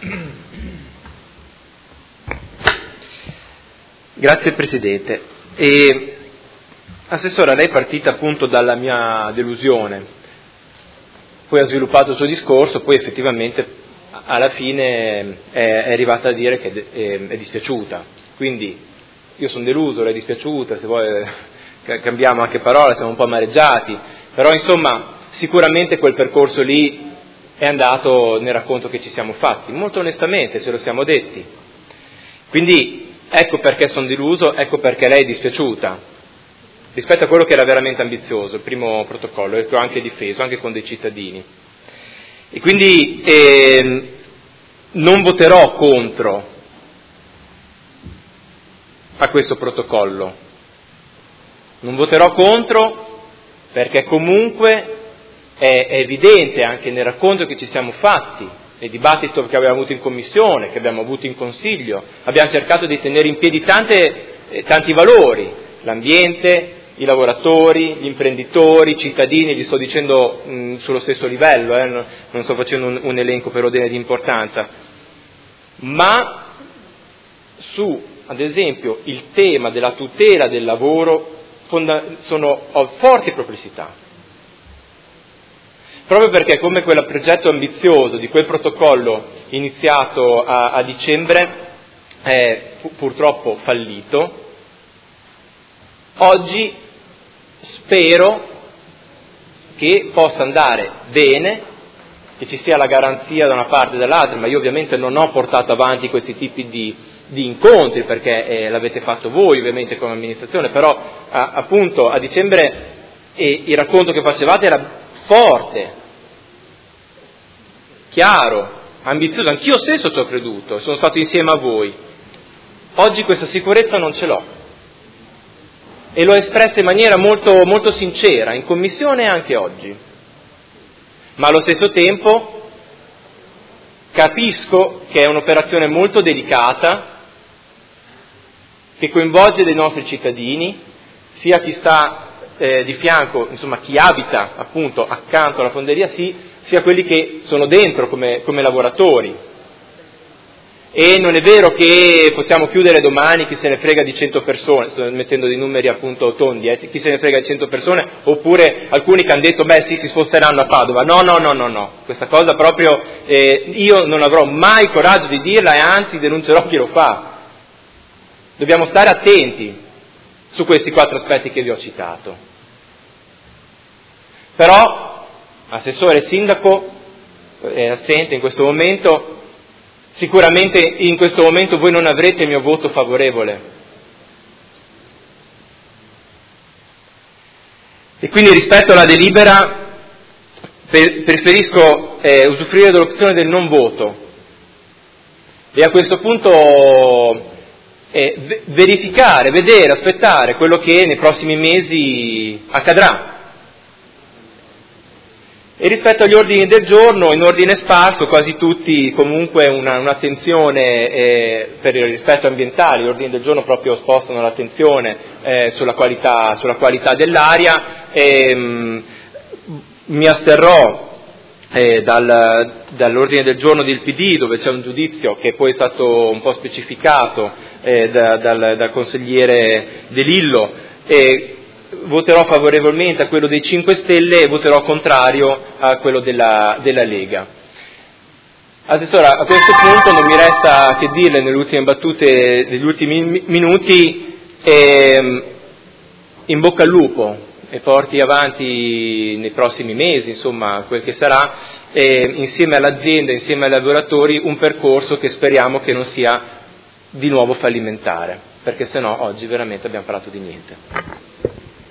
Grazie Presidente. Assessora, lei è partita appunto dalla mia delusione, poi ha sviluppato il suo discorso, poi effettivamente alla fine è arrivata a dire che è dispiaciuta. Quindi io sono deluso, lei è dispiaciuta, se vuoi cambiamo anche parola, siamo un po' amareggiati, però insomma sicuramente quel percorso lì è andato nel racconto che ci siamo fatti, molto onestamente ce lo siamo detti. Quindi ecco perché sono deluso, ecco perché lei è dispiaciuta rispetto a quello che era veramente ambizioso, il primo protocollo, e che ho anche difeso, anche con dei cittadini. E quindi non voterò contro a questo protocollo, non voterò contro perché comunque è evidente anche nel racconto che ci siamo fatti, nel dibattito che abbiamo avuto in commissione, che abbiamo avuto in consiglio, abbiamo cercato di tenere in piedi tanti valori, l'ambiente, i lavoratori, gli imprenditori, i cittadini, li sto dicendo sullo stesso livello, non sto facendo un elenco per ordine di importanza, ma su, ad esempio, il tema della tutela del lavoro ho forti perplessità. Proprio perché come quel progetto ambizioso di quel protocollo iniziato a dicembre è purtroppo fallito, oggi spero che possa andare bene, che ci sia la garanzia da una parte e dall'altra, ma io ovviamente non ho portato avanti questi tipi di incontri perché l'avete fatto voi ovviamente come amministrazione, però appunto a dicembre il racconto che facevate era forte, chiaro, ambizioso, anch'io stesso ci ho creduto, sono stato insieme a voi. Oggi questa sicurezza non ce l'ho e l'ho espressa in maniera molto, molto sincera in commissione e anche oggi, ma allo stesso tempo capisco che è un'operazione molto delicata che coinvolge dei nostri cittadini, sia chi sta di fianco, insomma chi abita appunto accanto alla fonderia sia quelli che sono dentro come lavoratori. E non è vero che possiamo chiudere domani, chi se ne frega di 100 persone, sto mettendo dei numeri appunto tondi, chi se ne frega di 100 persone, oppure alcuni che hanno detto si sposteranno a Padova. No, questa cosa proprio io non avrò mai il coraggio di dirla e anzi denuncerò chi lo fa. Dobbiamo stare attenti su questi 4 aspetti che vi ho citato. Però, assessore sindaco, è assente in questo momento, sicuramente in questo momento voi non avrete il mio voto favorevole. E quindi rispetto alla delibera preferisco usufruire dell'opzione del non voto e a questo punto verificare, vedere, aspettare quello che nei prossimi mesi accadrà. E rispetto agli ordini del giorno, in ordine sparso, quasi tutti comunque un'attenzione per il rispetto ambientale, gli ordini del giorno proprio spostano l'attenzione sulla qualità dell'aria. Mi asterrò dall'ordine del giorno del PD, dove c'è un giudizio che poi è stato un po' specificato dal consigliere De Lillo, voterò favorevolmente a quello dei 5 Stelle e voterò contrario a quello della Lega. Assessora, a questo punto non mi resta che dirle nelle ultime battute degli ultimi minuti, in bocca al lupo e porti avanti nei prossimi mesi, insomma, quel che sarà, insieme all'azienda, insieme ai lavoratori, un percorso che speriamo che non sia di nuovo fallimentare, perché sennò oggi veramente abbiamo parlato di niente.